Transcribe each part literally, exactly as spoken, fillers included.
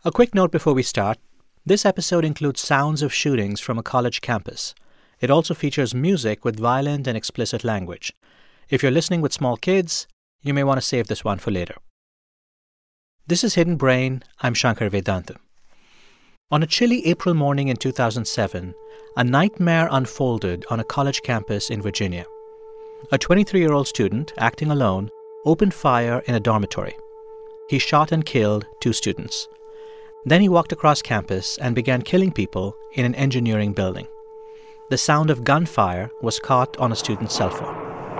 A quick note before we start. This episode includes sounds of shootings from a college campus. It also features music with violent and explicit language. If you're listening with small kids, you may want to save this one for later. This is Hidden Brain. I'm Shankar Vedantam. On a chilly April morning in two thousand seven, a nightmare unfolded on a college campus in Virginia. A twenty-three-year-old student, acting alone, opened fire in a dormitory. He shot and killed two students. Then he walked across campus and began killing people in an engineering building. The sound of gunfire was caught on a student's cell phone.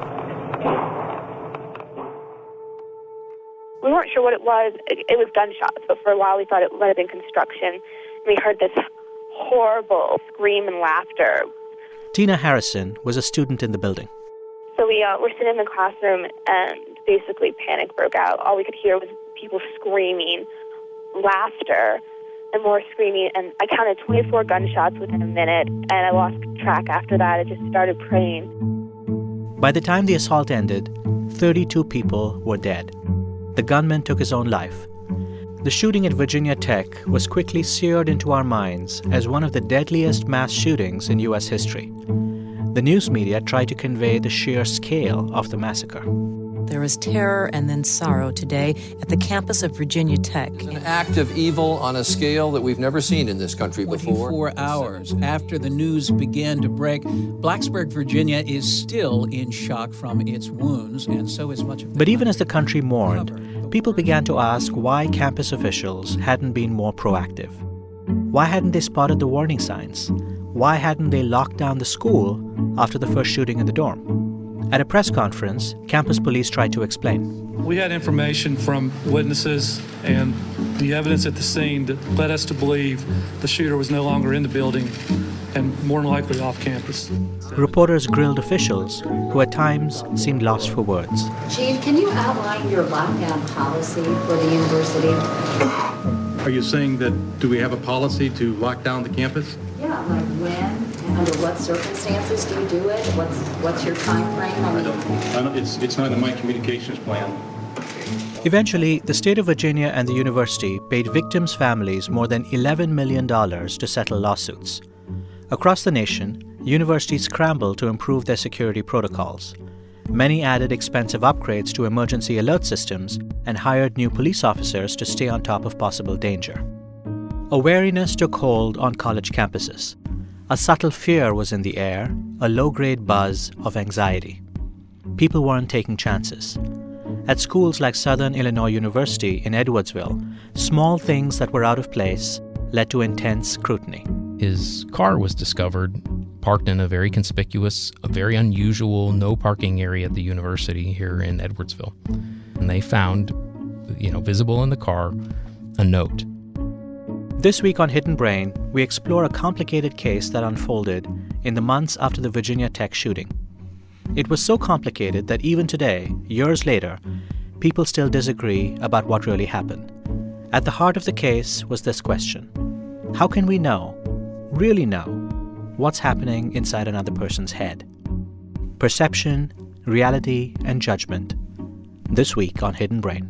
We weren't sure what it was. It, it was gunshots, but for a while we thought it might have been construction. We heard this horrible scream and laughter. Tina Harrison was a student in the building. So we uh, were sitting in the classroom and basically panic broke out. All we could hear was people screaming, laughter, and more screaming. And I counted twenty-four gunshots within a minute, and I lost track after that. I just started praying. By the time the assault ended, thirty-two people were dead. The gunman took his own life. The shooting at Virginia Tech was quickly seared into our minds as one of the deadliest mass shootings in U S history. The news media tried to convey the sheer scale of the massacre. There is terror and then sorrow today at the campus of Virginia Tech. An act of evil on a scale that we've never seen in this country before. twenty-four hours after the news began to break, Blacksburg, Virginia is still in shock from its wounds, and so is much of the But even as the country mourned, people began to ask why campus officials hadn't been more proactive. Why hadn't they spotted the warning signs? Why hadn't they locked down the school after the first shooting in the dorm? At a press conference, campus police tried to explain. We had information from witnesses and the evidence at the scene that led us to believe the shooter was no longer in the building and more than likely off campus. Reporters grilled officials who at times seemed lost for words. Chief, can you outline your lockdown policy for the university? Are you saying that, do we have a policy to lock down the campus? Yeah, like when? Under what circumstances do you do it? What's what's your time frame? I mean, I don't, I don't, it's, it's not in my communications plan. Eventually, the state of Virginia and the university paid victims' families more than eleven million dollars to settle lawsuits. Across the nation, universities scrambled to improve their security protocols. Many added expensive upgrades to emergency alert systems and hired new police officers to stay on top of possible danger. A wariness took hold on college campuses. A subtle fear was in the air, a low-grade buzz of anxiety. People weren't taking chances. At schools like Southern Illinois University in Edwardsville, small things that were out of place led to intense scrutiny. His car was discovered parked in a very conspicuous, a very unusual no parking area at the university here in Edwardsville. And they found, you know, visible in the car, a note. This week on Hidden Brain, we explore a complicated case that unfolded in the months after the Virginia Tech shooting. It was so complicated that even today, years later, people still disagree about what really happened. At the heart of the case was this question: how can we know, really know, what's happening inside another person's head? Perception, reality, and judgment. This week on Hidden Brain.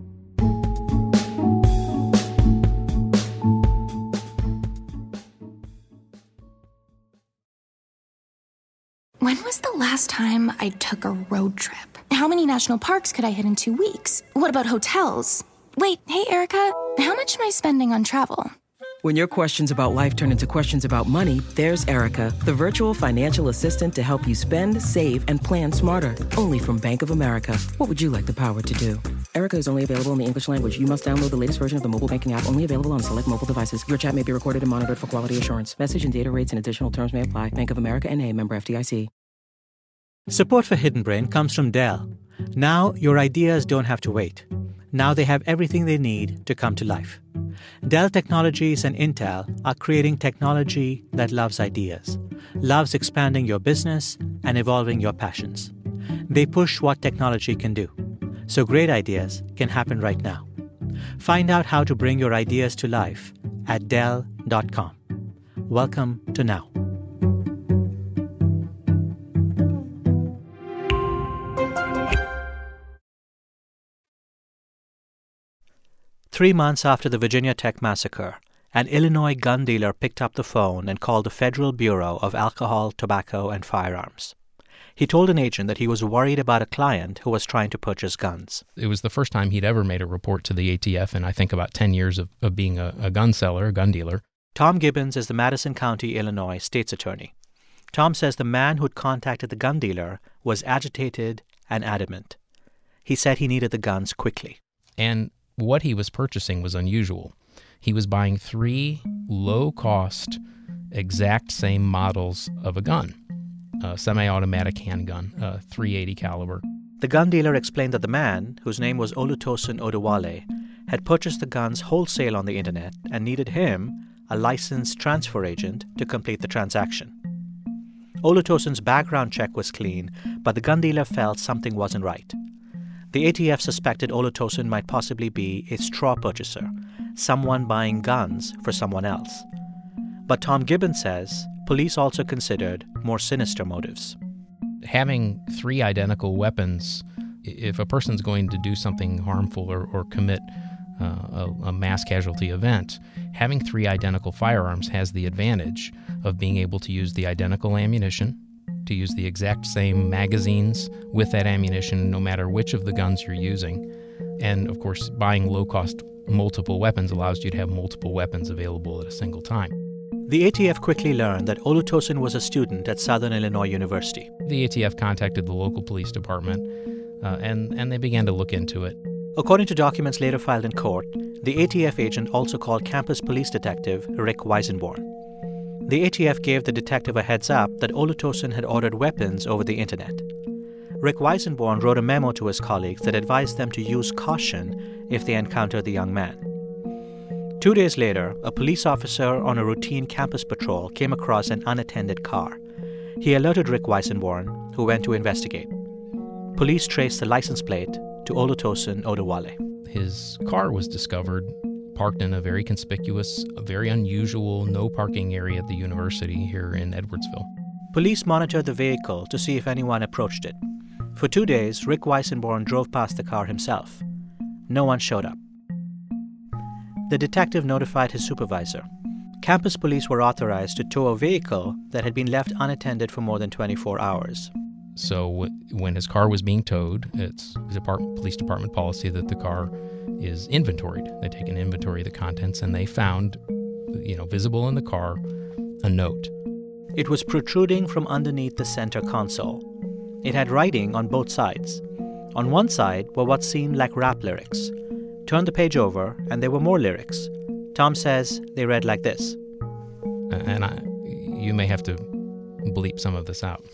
When was the last time I took a road trip? How many national parks could I hit in two weeks? What about hotels? Wait, hey, Erica, how much am I spending on travel? When your questions about life turn into questions about money, there's Erica, the virtual financial assistant to help you spend, save, and plan smarter. Only from Bank of America. What would you like the power to do? Erica is only available in the English language. You must download the latest version of the mobile banking app, only available on select mobile devices. Your chat may be recorded and monitored for quality assurance. Message and data rates and additional terms may apply. Bank of America N A, member F D I C. Support for Hidden Brain comes from Dell. Now your ideas don't have to wait. Now they have everything they need to come to life. Dell Technologies and Intel are creating technology that loves ideas, loves expanding your business and evolving your passions. They push what technology can do, so great ideas can happen right now. Find out how to bring your ideas to life at Dell dot com. Welcome to Now. Three months after the Virginia Tech massacre, an Illinois gun dealer picked up the phone and called the Federal Bureau of Alcohol, Tobacco, and Firearms. He told an agent that he was worried about a client who was trying to purchase guns. It was the first time he'd ever made a report to the A T F in, I think, about ten years of, of being a, a gun seller, a gun dealer. Tom Gibbons is the Madison County, Illinois state's attorney. Tom says the man who'd contacted the gun dealer was agitated and adamant. He said he needed the guns quickly. And what he was purchasing was unusual. He was buying three low-cost, exact same models of a gun, a semi-automatic handgun, a three eighty caliber. The gun dealer explained that the man, whose name was Olutosin Odewale, had purchased the guns wholesale on the internet and needed him, a licensed transfer agent, to complete the transaction. Olutosin's background check was clean, but the gun dealer felt something wasn't right. The A T F suspected Olutosin might possibly be a straw purchaser, someone buying guns for someone else. But Tom Gibbons says police also considered more sinister motives. Having three identical weapons, if a person's going to do something harmful or, or commit uh, a, a mass casualty event, having three identical firearms has the advantage of being able to use the identical ammunition, to use the exact same magazines with that ammunition, no matter which of the guns you're using. And, of course, buying low-cost multiple weapons allows you to have multiple weapons available at a single time. The A T F quickly learned that Olutosin was a student at Southern Illinois University. The A T F contacted the local police department, uh, and, and they began to look into it. According to documents later filed in court, the A T F agent also called campus police detective Rick Weisenborn. The A T F gave the detective a heads up that Olutosin had ordered weapons over the internet. Rick Weisenborn wrote a memo to his colleagues that advised them to use caution if they encountered the young man. Two days later, a police officer on a routine campus patrol came across an unattended car. He alerted Rick Weisenborn, who went to investigate. Police traced the license plate to Olutosin Odewale. His car was discovered parked in a very conspicuous, a very unusual no-parking area at the university here in Edwardsville. Police monitored the vehicle to see if anyone approached it. For two days, Rick Weisenborn drove past the car himself. No one showed up. The detective notified his supervisor. Campus police were authorized to tow a vehicle that had been left unattended for more than twenty-four hours. So w- when his car was being towed, it's department, police department policy that the car is inventoried. They take an inventory of the contents, and they found, you know, visible in the car, a note. It was protruding from underneath the center console. It had writing on both sides. On one side were what seemed like rap lyrics. Turn the page over, and there were more lyrics. Tom says they read like this. And I, you may have to bleep some of this out.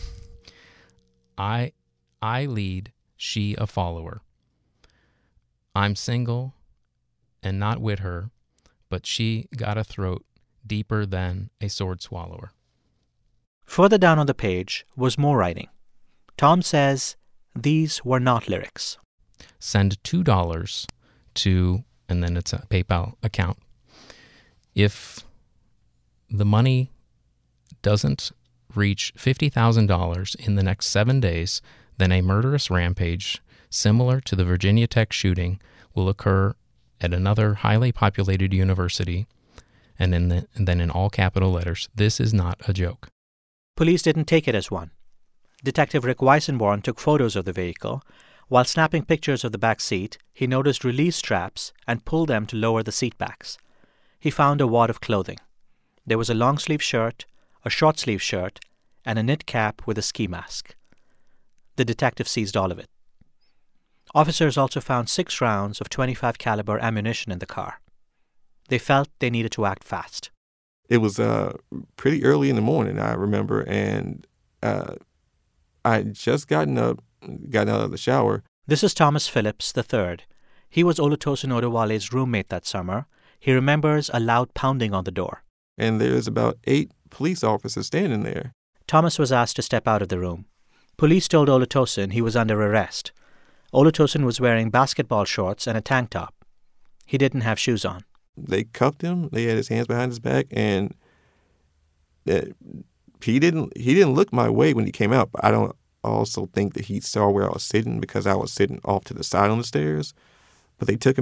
I, I lead, she a follower. I'm single and not with her, but she got a throat deeper than a sword swallower. Further down on the page was more writing. Tom says these were not lyrics. Send two dollars to, and then it's a PayPal account. If the money doesn't reach fifty thousand dollars in the next seven days, then a murderous rampage similar to the Virginia Tech shooting will occur at another highly populated university, and, in the, and then in all capital letters, this is not a joke. Police didn't take it as one. Detective Rick Weisenborn took photos of the vehicle. While snapping pictures of the back seat, he noticed release straps and pulled them to lower the seat backs. He found a wad of clothing. There was a long-sleeve shirt, a short-sleeve shirt, and a knit cap with a ski mask. The detective seized all of it. Officers also found six rounds of twenty-five caliber ammunition in the car. They felt they needed to act fast. It was uh, pretty early in the morning, I remember, and uh, I had just gotten up, gotten out of the shower. This is Thomas Phillips the third. He was Olutosin Odewale's roommate that summer. He remembers a loud pounding on the door. And there's about eight police officers standing there. Thomas was asked to step out of the room. Police told Olutosin he was under arrest. Olutosin was wearing basketball shorts and a tank top. He didn't have shoes on. They cuffed him. They had his hands behind his back, and uh, he didn't he didn't look my way when he came out. But I don't also think that he saw where I was sitting because I was sitting off to the side on the stairs. But they took him out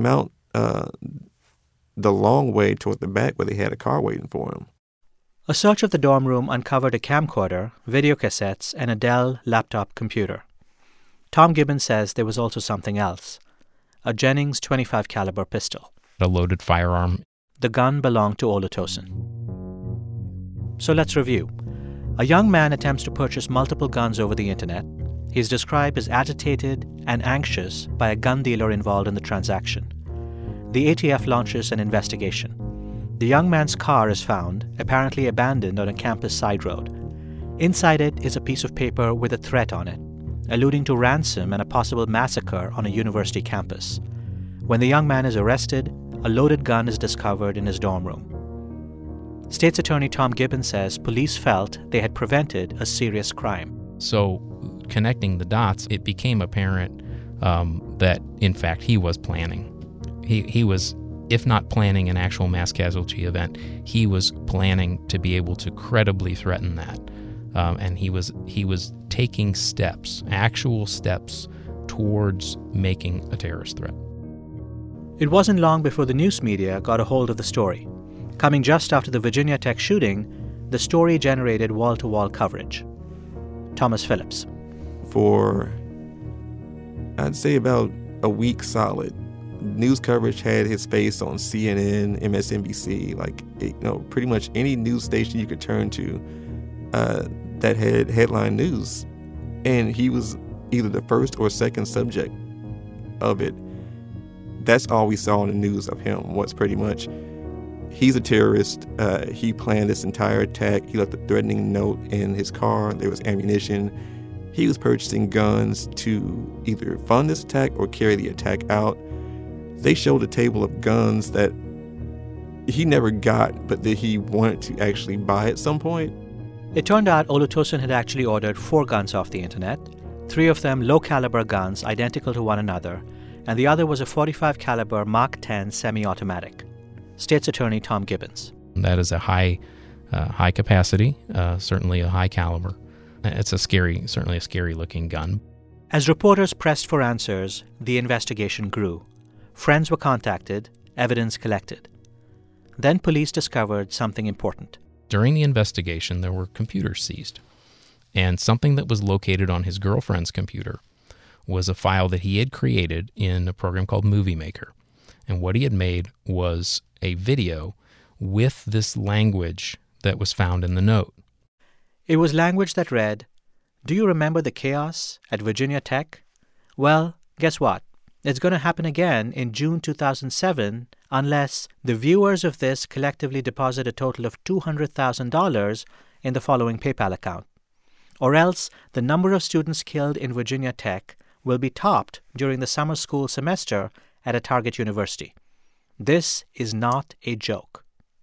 uh, the long way toward the back where they had a car waiting for him. A search of the dorm room uncovered a camcorder, video cassettes, and a Dell laptop computer. Tom Gibbons says there was also something else, a Jennings twenty-five caliber pistol. A loaded firearm. The gun belonged to Olutosin. So let's review. A young man attempts to purchase multiple guns over the internet. He's described as agitated and anxious by a gun dealer involved in the transaction. The A T F launches an investigation. The young man's car is found, apparently abandoned on a campus side road. Inside it is a piece of paper with a threat on it, alluding to ransom and a possible massacre on a university campus. When the young man is arrested, a loaded gun is discovered in his dorm room. State's Attorney Tom Gibbons says police felt they had prevented a serious crime. So, connecting the dots, it became apparent um, that, in fact, he was planning. He he was, if not planning an actual mass casualty event, he was planning to be able to credibly threaten that. Um, and he was he was taking steps, actual steps, towards making a terrorist threat. It wasn't long before the news media got a hold of the story. Coming just after the Virginia Tech shooting, the story generated wall-to-wall coverage. Thomas Phillips. For, I'd say about a week solid, news coverage had his face on C N N, M S N B C, like, you know, pretty much any news station you could turn to uh, that had headline news. And he was either the first or second subject of it. That's all we saw in the news of him, was pretty much, he's a terrorist. Uh, he planned this entire attack. He left a threatening note in his car. There was ammunition. He was purchasing guns to either fund this attack or carry the attack out. They showed a table of guns that he never got, but that he wanted to actually buy at some point. It turned out Olutosin had actually ordered four guns off the internet, three of them low-caliber guns identical to one another, and the other was a forty-five caliber Mark ten semi-automatic. State's Attorney Tom Gibbons. That is a high, uh, high capacity, uh, certainly a high caliber. It's a scary, certainly a scary-looking gun. As reporters pressed for answers, the investigation grew. Friends were contacted, evidence collected. Then police discovered something important. During the investigation, there were computers seized. And something that was located on his girlfriend's computer was a file that he had created in a program called Movie Maker. And what he had made was a video with this language that was found in the note. It was language that read, "Do you remember the chaos at Virginia Tech? Well, guess what? It's going to happen again in June two thousand seven unless the viewers of this collectively deposit a total of two hundred thousand dollars in the following PayPal account. Or else the number of students killed in Virginia Tech will be topped during the summer school semester at a target university. This is not a joke."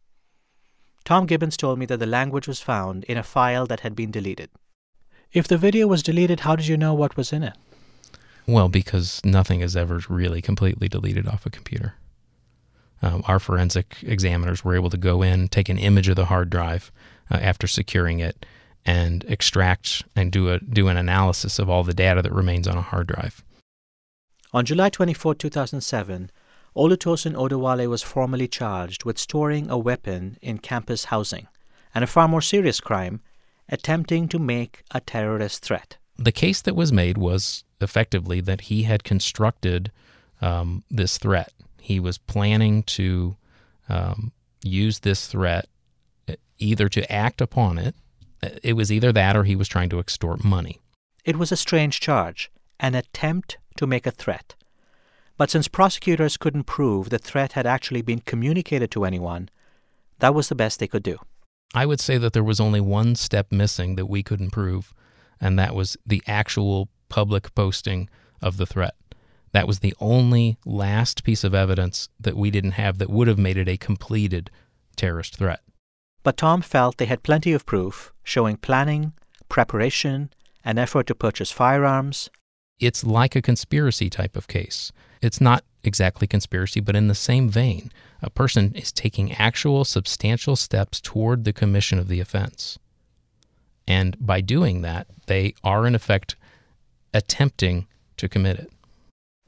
Tom Gibbons told me that the language was found in a file that had been deleted. If the video was deleted, how did you know what was in it? Well, because nothing is ever really completely deleted off a computer. Um, our forensic examiners were able to go in, take an image of the hard drive uh, after securing it, and extract and do a do an analysis of all the data that remains on a hard drive. On July twenty-fourth, two thousand seven, Olutosin Oduwole was formally charged with storing a weapon in campus housing, and a far more serious crime, attempting to make a terrorist threat. The case that was made was effectively that he had constructed um, this threat. He was planning to um, use this threat either to act upon it. It was either that or he was trying to extort money. It was a strange charge, an attempt to make a threat. But since prosecutors couldn't prove the threat had actually been communicated to anyone, that was the best they could do. I would say that there was only one step missing that we couldn't prove, and that was the actual public posting of the threat. That was the only last piece of evidence that we didn't have that would have made it a completed terrorist threat. But Tom felt they had plenty of proof showing planning, preparation, an effort to purchase firearms. It's like a conspiracy type of case. It's not exactly conspiracy, but in the same vein, a person is taking actual substantial steps toward the commission of the offense. And by doing that, they are in effect attempting to commit it.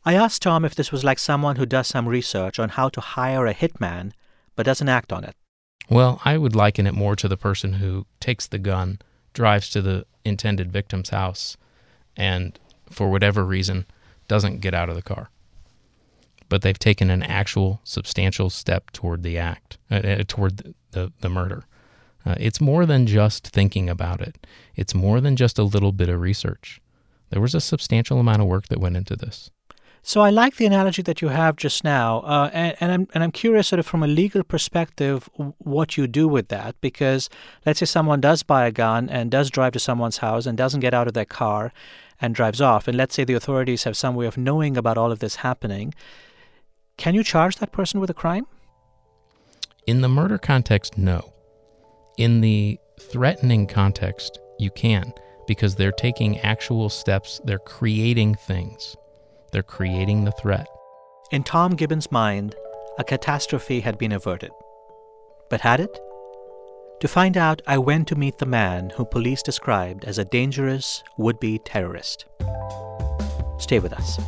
I asked Tom if this was like someone who does some research on how to hire a hitman but doesn't act on it. Well, I would liken it more to the person who takes the gun, drives to the intended victim's house, and for whatever reason doesn't get out of the car. But they've taken an actual substantial step toward the act, uh, toward the, the, the murder. Uh, it's more than just thinking about it. It's more than just a little bit of research. There was a substantial amount of work that went into this. So I like the analogy that you have just now, uh, and, and I'm and I'm curious, sort of from a legal perspective, what you do with that. Because let's say someone does buy a gun and does drive to someone's house and doesn't get out of their car and drives off, and let's say the authorities have some way of knowing about all of this happening. Can you charge that person with a crime? In the murder context, no. In the threatening context, you can, because they're taking actual steps. They're creating things. They're creating the threat. In Tom Gibbons' mind, a catastrophe had been averted. But had it? To find out, I went to meet the man who police described as a dangerous would-be terrorist. Stay with us.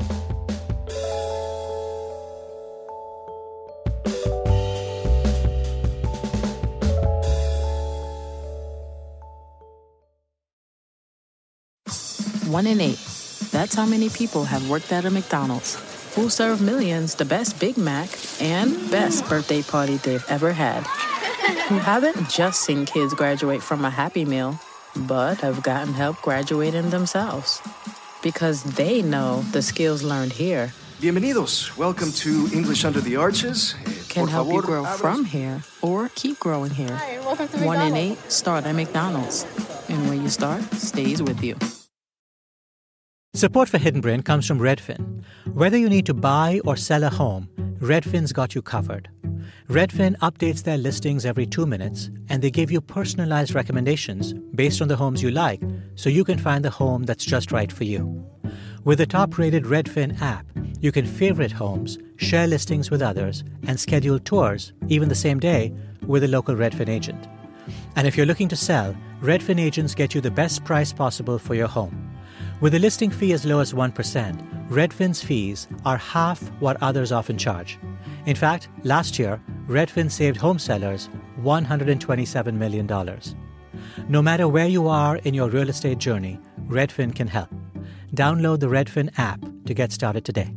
One in eight. That's how many people have worked at a McDonald's, who serve millions the best Big Mac and best birthday party they've ever had, who haven't just seen kids graduate from a Happy Meal, but have gotten help graduating themselves. Because they know the skills learned here Bienvenidos. Welcome to English Under the Arches. Can Por help favor, you grow abras. from here or keep growing here. Hi, welcome to One in McDonald's. eight start at McDonald's. And when you start, stays with you. Support for Hidden Brain comes from Redfin. Whether you need to buy or sell a home, Redfin's got you covered. Redfin updates their listings every two minutes, and they give you personalized recommendations based on the homes you like, so you can find the home that's just right for you. With the top-rated Redfin app, you can favorite homes, share listings with others, and schedule tours, even the same day, with a local Redfin agent. And if you're looking to sell, Redfin agents get you the best price possible for your home. With a listing fee as low as one percent, Redfin's fees are half what others often charge. In fact, last year, Redfin saved home sellers one hundred twenty-seven million dollars. No matter where you are in your real estate journey, Redfin can help. Download the Redfin app to get started today.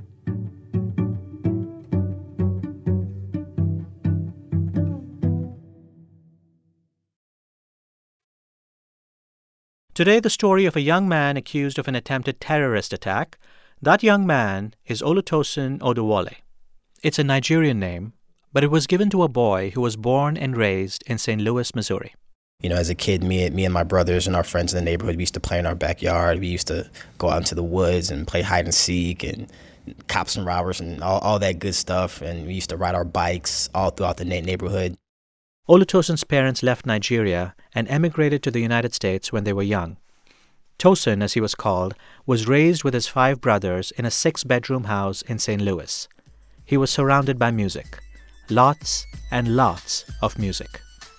Today, the story of a young man accused of an attempted terrorist attack. That young man is Olutosin Oduwole. It's a Nigerian name, but it was given to a boy who was born and raised in Saint Louis, Missouri. You know, as a kid, me, me and my brothers and our friends in the neighborhood, we used to play in our backyard. We used to go out into the woods and play hide and seek and cops and robbers and all, all that good stuff. And we used to ride our bikes all throughout the na- neighborhood. Olutosin's parents left Nigeria and emigrated to the United States when they were young. Tosin, as he was called, was raised with his five brothers in a six-bedroom house in Saint Louis. He was surrounded by music. Lots and lots of music.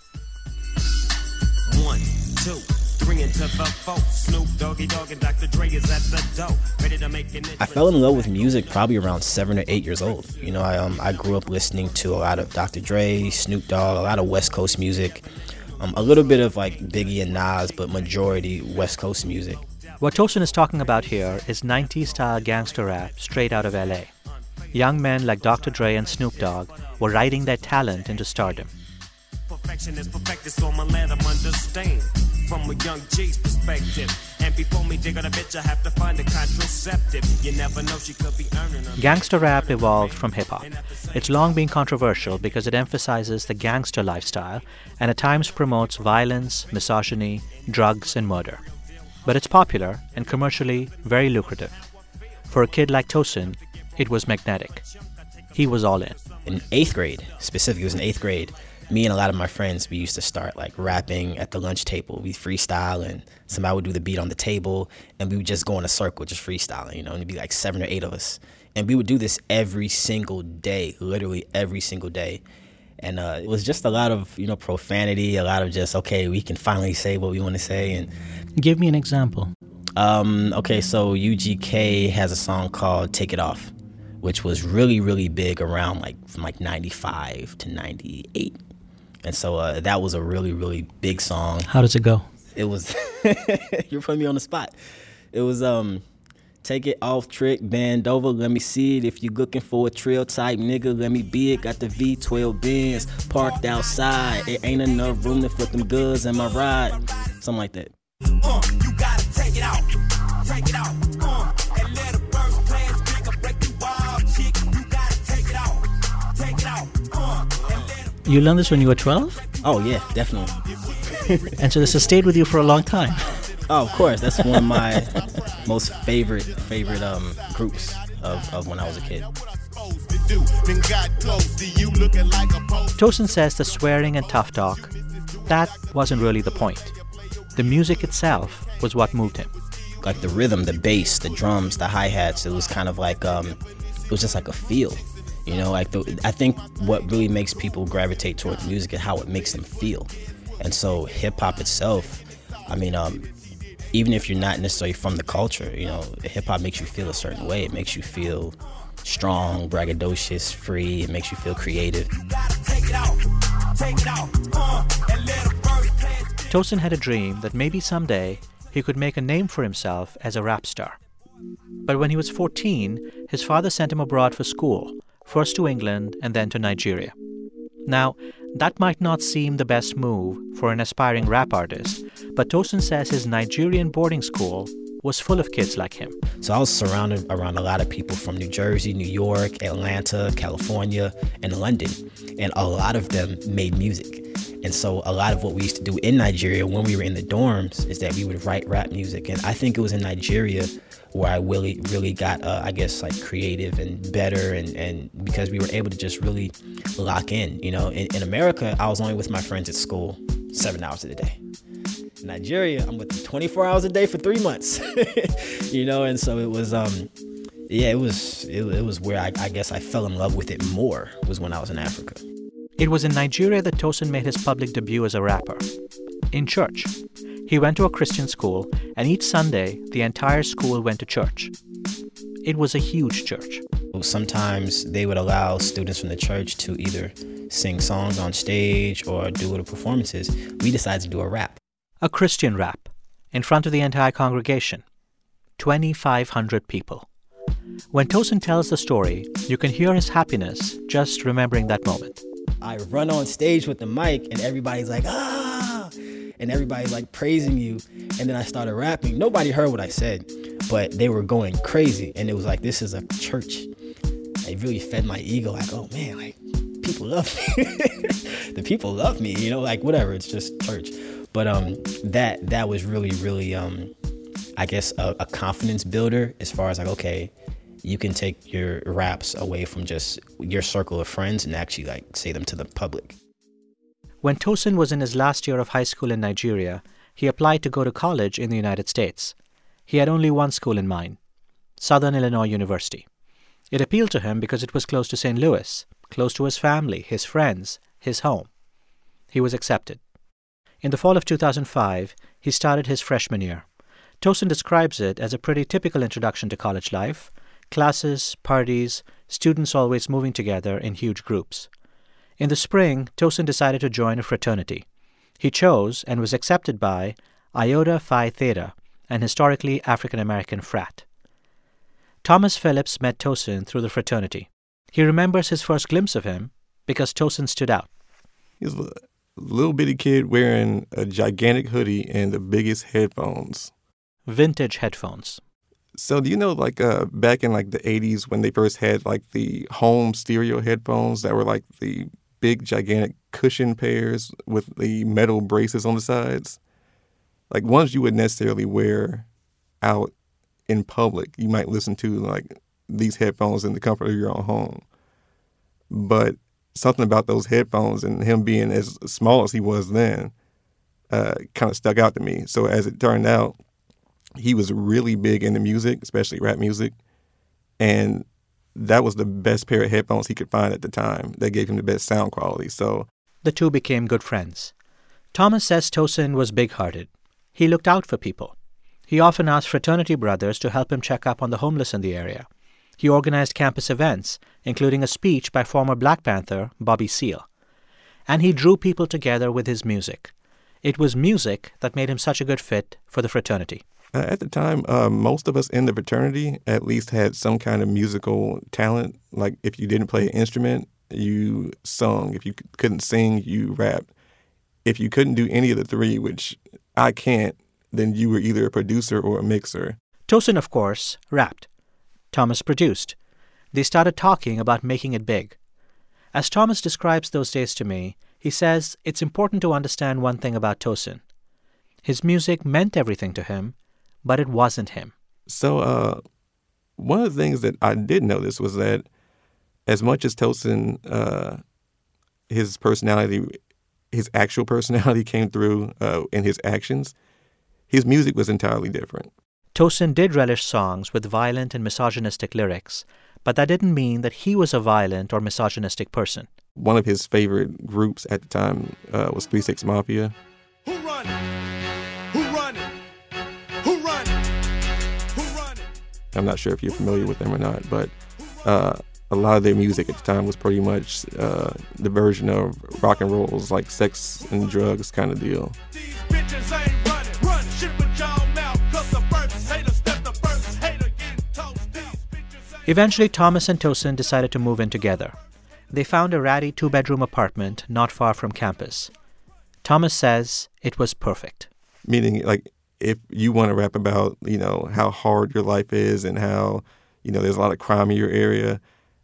One, two, three into the four. Snoop Doggy Dogg and Doctor Dre is at the door, ready to make an I fell in love with music probably around seven or eight years old. You know, I um I grew up listening to a lot of Doctor Dre, Snoop Dogg, a lot of West Coast music, um, a little bit of like Biggie and Nas, but majority West Coast music. What Tosin is talking about here is nineties-style gangster rap straight out of L A. Young men like Doctor Dre and Snoop Dogg were riding their talent into stardom. Perfection is perfected, so I'ma let them understand from a young G's perspective. And before me dig on a bitch, I have to find a contraceptive. You never know, she could be earning a... Gangster rap evolved from hip-hop. It's long been controversial because it emphasizes the gangster lifestyle and at times promotes violence, misogyny, drugs, and murder. But it's popular and commercially very lucrative. For a kid like Tosin, it was magnetic. He was all in. In eighth grade, specifically, it was in eighth grade, me and a lot of my friends, we used to start like rapping at the lunch table. We freestyle and somebody would do the beat on the table and we would just go in a circle just freestyling, you know, and it'd be like seven or eight of us. And we would do this every single day, literally every single day. And uh, it was just a lot of, you know, profanity, a lot of just, okay, we can finally say what we want to say. And give me an example. Um, okay, so U G K has a song called Take It Off. which was really, really big around like from like ninety-five to ninety-eight. And so uh, that was a really, really big song. How does it go? It was, you're putting me on the spot. It was, um, take it off trick, bend over, let me see it. If you looking for a trail type nigga, let me be it. Got the V twelve Benz parked outside. It ain't enough room to put them goods in my ride. Something like that. Uh, you gotta take it out, take it out, uh, and let a bird plans bigger, break the wild chick. You gotta take it out, take it out, uh, and let a... You learned this when you were twelve? Oh, yeah, definitely. And so this has stayed with you for a long time? Oh, of course. That's one of my most favorite, favorite um, groups of, of when I was a kid. Tosin says the swearing and tough talk, that wasn't really the point. The music itself was what moved him. Like the rhythm, the bass, the drums, the hi-hats, it was kind of like, um, it was just like a feel. You know, like the, I think what really makes people gravitate towards music is how it makes them feel. And so hip-hop itself, I mean, um, even if you're not necessarily from the culture, you know, hip-hop makes you feel a certain way. It makes you feel strong, braggadocious, free. It makes you feel creative. Tosin had a dream that maybe someday he could make a name for himself as a rap star. But when he was fourteen, his father sent him abroad for school, first to England and then to Nigeria. Now, that might not seem the best move for an aspiring rap artist, but Tosin says his Nigerian boarding school was full of kids like him. So I was surrounded around a lot of people from New Jersey, New York, Atlanta, California, and London. And a lot of them made music. And so a lot of what we used to do in Nigeria when we were in the dorms is that we would write rap music. And I think it was in Nigeria where I really, really got, uh, I guess, like creative and better, and, and because we were able to just really lock in. You know, in, in America, I was only with my friends at school seven hours a day. In Nigeria, I'm with them twenty-four hours a day for three months. You know, and so it was, um, yeah, it was, it, it was where I, I guess I fell in love with it more, was when I was in Africa. It was in Nigeria that Tosin made his public debut as a rapper. In church. He went to a Christian school, and each Sunday, the entire school went to church. It was a huge church. Sometimes they would allow students from the church to either sing songs on stage or do little performances. We decided to do a rap. A Christian rap, in front of the entire congregation. twenty-five hundred people. When Tosin tells the story, you can hear his happiness just remembering that moment. I run on stage with the mic, and everybody's like, ah! And everybody's like praising you. And then I started rapping. Nobody heard what I said, but they were going crazy. And it was like, this is a church. It really fed my ego. Like, oh man, like people love me. The people love me, you know, like whatever. It's just church. But um, that that was really, really, um, I guess, a, a confidence builder as far as like, okay, you can take your raps away from just your circle of friends and actually like say them to the public. When Tosin was in his last year of high school in Nigeria, he applied to go to college in the United States. He had only one school in mind, Southern Illinois University. It appealed to him because it was close to Saint Louis, close to his family, his friends, his home. He was accepted. In the fall of two thousand five, he started his freshman year. Tosin describes it as a pretty typical introduction to college life. Classes, parties, students always moving together in huge groups. In the spring, Tosin decided to join a fraternity. He chose and was accepted by Iota Phi Theta, an historically African-American frat. Thomas Phillips met Tosin through the fraternity. He remembers his first glimpse of him because Tosin stood out. He was a little bitty kid wearing a gigantic hoodie and the biggest headphones. Vintage headphones. So do you know, like, uh, back in, like, the eighties when they first had, like, the home stereo headphones that were, like, the big, gigantic cushion pairs with the metal braces on the sides? Like, ones you wouldn't necessarily wear out in public. You might listen to, like, these headphones in the comfort of your own home. But something about those headphones and him being as small as he was then uh, kind of stuck out to me. So as it turned out, he was really big into music, especially rap music. And that was the best pair of headphones he could find at the time. That gave him the best sound quality. So the two became good friends. Thomas says Tosin was big-hearted. He looked out for people. He often asked fraternity brothers to help him check up on the homeless in the area. He organized campus events, including a speech by former Black Panther Bobby Seale. And he drew people together with his music. It was music that made him such a good fit for the fraternity. Uh, at the time, uh, most of us in the fraternity at least had some kind of musical talent. Like if you didn't play an instrument, you sung. If you c- couldn't sing, you rapped. If you couldn't do any of the three, which I can't, then you were either a producer or a mixer. Tosin, of course, rapped. Thomas produced. They started talking about making it big. As Thomas describes those days to me, he says it's important to understand one thing about Tosin. His music meant everything to him, but it wasn't him. So uh, one of the things that I did notice was that as much as Tosin, uh, his personality, his actual personality came through uh, in his actions, his music was entirely different. Tosin did relish songs with violent and misogynistic lyrics, but that didn't mean that he was a violent or misogynistic person. One of his favorite groups at the time uh, was three six Mafia. Who run it? Who run it? Who run it? Who run it? I'm not sure if you're familiar with them or not, but uh, a lot of their music at the time was pretty much uh, the version of rock and roll's like sex and drugs kind of deal. These bitches ain't running. Run shit with y'all mouth, cause the first hater step the first hater getting toast. These bitches ain't... Eventually, Thomas and Tosin decided to move in together. They found a ratty two-bedroom apartment not far from campus. Thomas says it was perfect. Meaning, like, if you want to rap about, you know, how hard your life is and how, you know, there's a lot of crime in your area,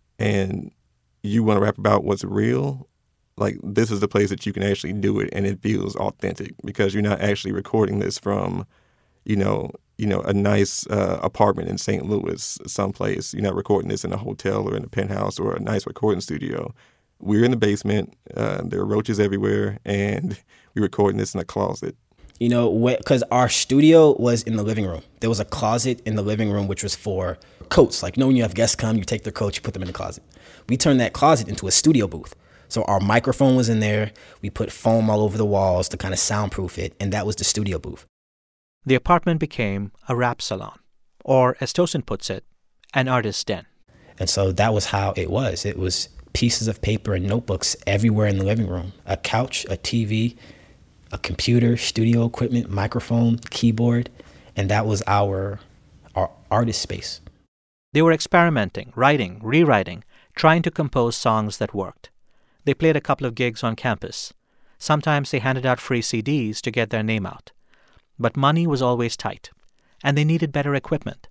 and you want to rap about what's real, like, this is the place that you can actually do it, and it feels authentic because you're not actually recording this from, you know, you know, a nice uh, apartment in Saint Louis someplace. You're not recording this in a hotel or in a penthouse or a nice recording studio. We're in the basement. Uh, there are roaches everywhere, and we're recording this in a closet. You know, because our studio was in the living room. There was a closet in the living room which was for coats. Like, you know, when you have guests come, you take their coats, you put them in the closet. We turned that closet into a studio booth. So our microphone was in there. We put foam all over the walls to kind of soundproof it, and that was the studio booth. The apartment became a rap salon, or as Tosin puts it, an artist's den. And so that was how it was. It was pieces of paper and notebooks everywhere in the living room. A couch, a T V, a computer, studio equipment, microphone, keyboard, and that was our, our artist space. They were experimenting, writing, rewriting, trying to compose songs that worked. They played a couple of gigs on campus. Sometimes they handed out free C Ds to get their name out. But money was always tight, and they needed better equipment.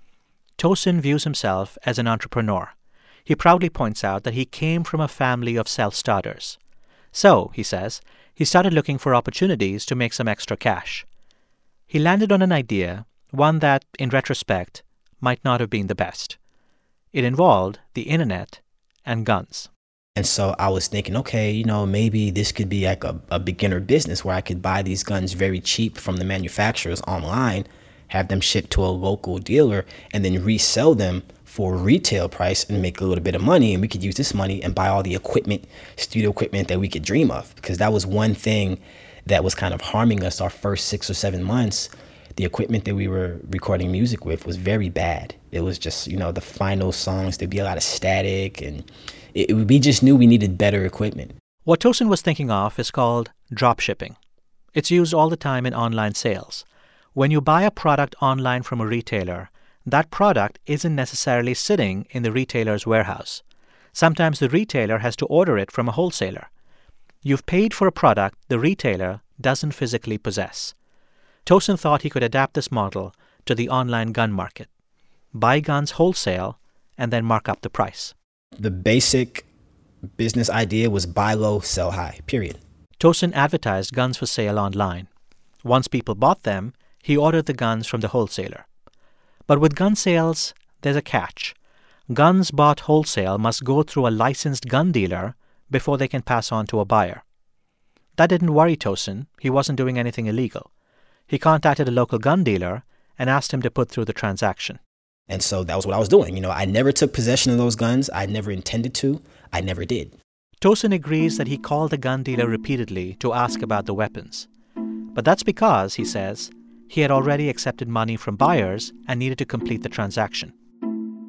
Tosin views himself as an entrepreneur. He proudly points out that he came from a family of self-starters. So, he says, he started looking for opportunities to make some extra cash. He landed on an idea, one that, in retrospect, might not have been the best. It involved the internet and guns. And so I was thinking, okay, you know, maybe this could be like a, a beginner business where I could buy these guns very cheap from the manufacturers online, have them shipped to a local dealer, and then resell them for retail price and make a little bit of money. And we could use this money and buy all the equipment, studio equipment that we could dream of. Because that was one thing that was kind of harming us our first six or seven months. The equipment that we were recording music with was very bad. It was just, you know, the final songs, there'd be a lot of static, and it, it, we just knew we needed better equipment. What Tosin was thinking of is called drop shipping. It's used all the time in online sales. When you buy a product online from a retailer, that product isn't necessarily sitting in the retailer's warehouse. Sometimes the retailer has to order it from a wholesaler. You've paid for a product the retailer doesn't physically possess. Tosin thought he could adapt this model to the online gun market. Buy guns wholesale and then mark up the price. The basic business idea was buy low, sell high, period. Tosin advertised guns for sale online. Once people bought them, he ordered the guns from the wholesaler. But with gun sales, there's a catch. Guns bought wholesale must go through a licensed gun dealer before they can pass on to a buyer. That didn't worry Tosin. He wasn't doing anything illegal. He contacted a local gun dealer and asked him to put through the transaction. And so that was what I was doing. You know, I never took possession of those guns. I never intended to. I never did. Tosin agrees that he called the gun dealer repeatedly to ask about the weapons. But that's because, he says, he had already accepted money from buyers and needed to complete the transaction.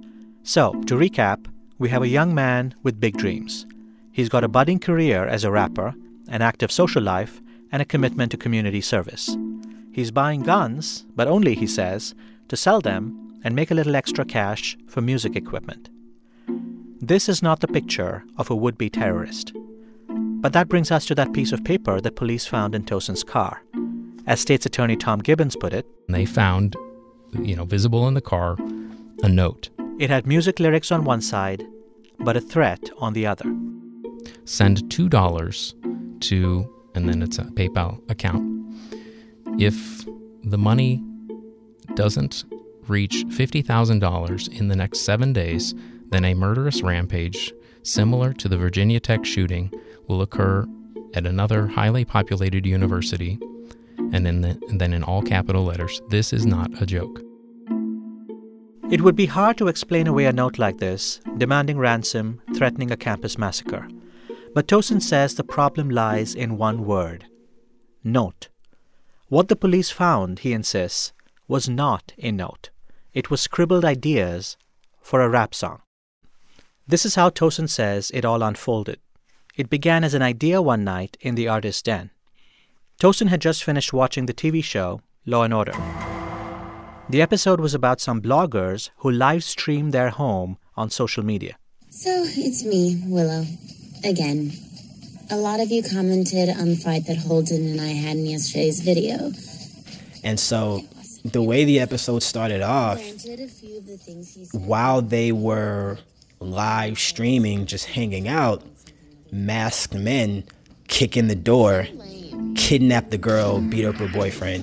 So, to recap, we have a young man with big dreams. He's got a budding career as a rapper, an active social life, and a commitment to community service. He's buying guns, but only, he says, to sell them and make a little extra cash for music equipment. This is not the picture of a would-be terrorist. But that brings us to that piece of paper that police found in Tosin's car. As State's Attorney Tom Gibbons put it, they found, you know, visible in the car, a note. It had music lyrics on one side, but a threat on the other. Send two dollars to, and then it's a PayPal account. If the money doesn't reach fifty thousand dollars in the next seven days, then a murderous rampage similar to the Virginia Tech shooting will occur at another highly populated university. And then, the, and then in all capital letters, this is not a joke. It would be hard to explain away a note like this, demanding ransom, threatening a campus massacre. But Tosin says the problem lies in one word: note. What the police found, he insists, was not a note. It was scribbled ideas for a rap song. This is how Tosin says it all unfolded. It began as an idea one night in the artist's den. Tosin had just finished watching the T V show Law and Order. The episode was about some bloggers who live-streamed their home on social media. So, it's me, Willow. Again. A lot of you commented on the fight that Holden and I had in yesterday's video. And so, the way the episode started off, while they were live streaming, just hanging out, masked men kick in the door, kidnap the girl, beat up her boyfriend.